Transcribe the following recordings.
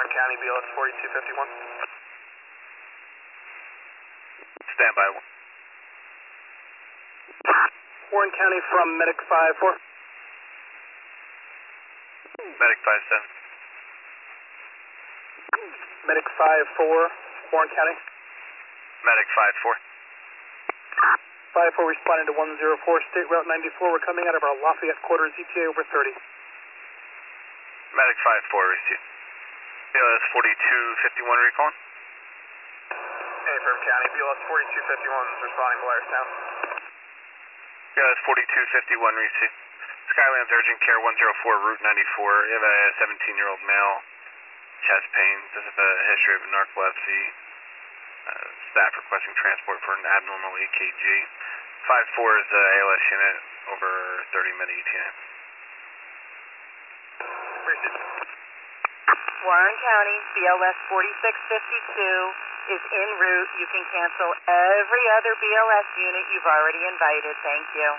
County, BLS 4251. Stand by. Warren County from Medic 5-4. Medic 5-7. Medic 5-4, Warren County. Medic 5-4. 5-4 responding to 104, State Route 94. We're coming out of our Lafayette quarters, ETA over 30. Medic 5-4, received. BLS 4251 recalling. Hey, Fairfield County, BLS 4251 is responding to Blairstown. BLS 4251, received. Skylands Urgent Care 104, Route 94. You have a 17-year-old male, chest pain, does have a history of narcolepsy. Staff requesting transport for an abnormal EKG. 5-4 is the ALS unit, over 30-minute ETA. Warren County, BLS 4652 is en route. You can cancel every other BLS unit you've already invited. Thank you.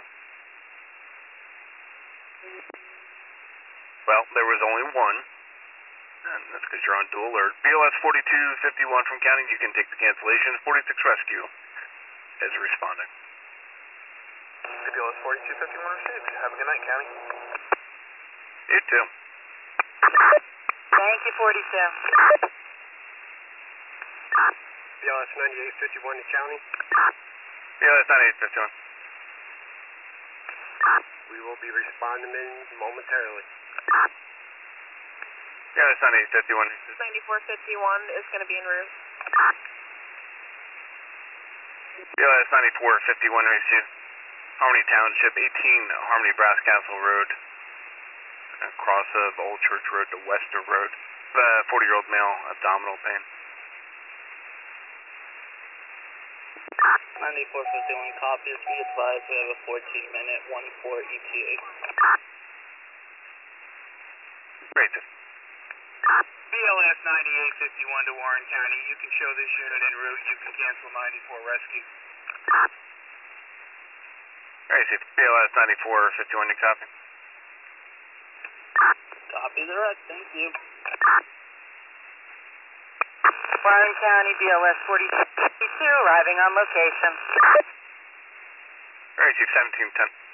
Well, there was only one, and that's because you're on dual alert. BLS 4251 from county, you can take the cancellation. 46 Rescue is responding. BLS 4251 received. Have a good night, County. You too. Thank you, 42. BLS 9851 to County. BLS 9851. We will be responding momentarily. BLS 9851. 9451 is going to be en route. BLS 9451 received. Harmony Township, 18 Harmony Brass Castle Road. Across of Old Church Road to Wester Road. 40-year-old male, abdominal pain. 9451 copies. Be advised we have a 14-minute 14 ETA. Great. BLS 9851 to Warren County. You can show this unit en route. You can cancel 94 Rescue. Alright, BLS 9451, you copy? Copy the rest. Thank you. Warren County, BLS 4252 arriving on location. Alright, 1710.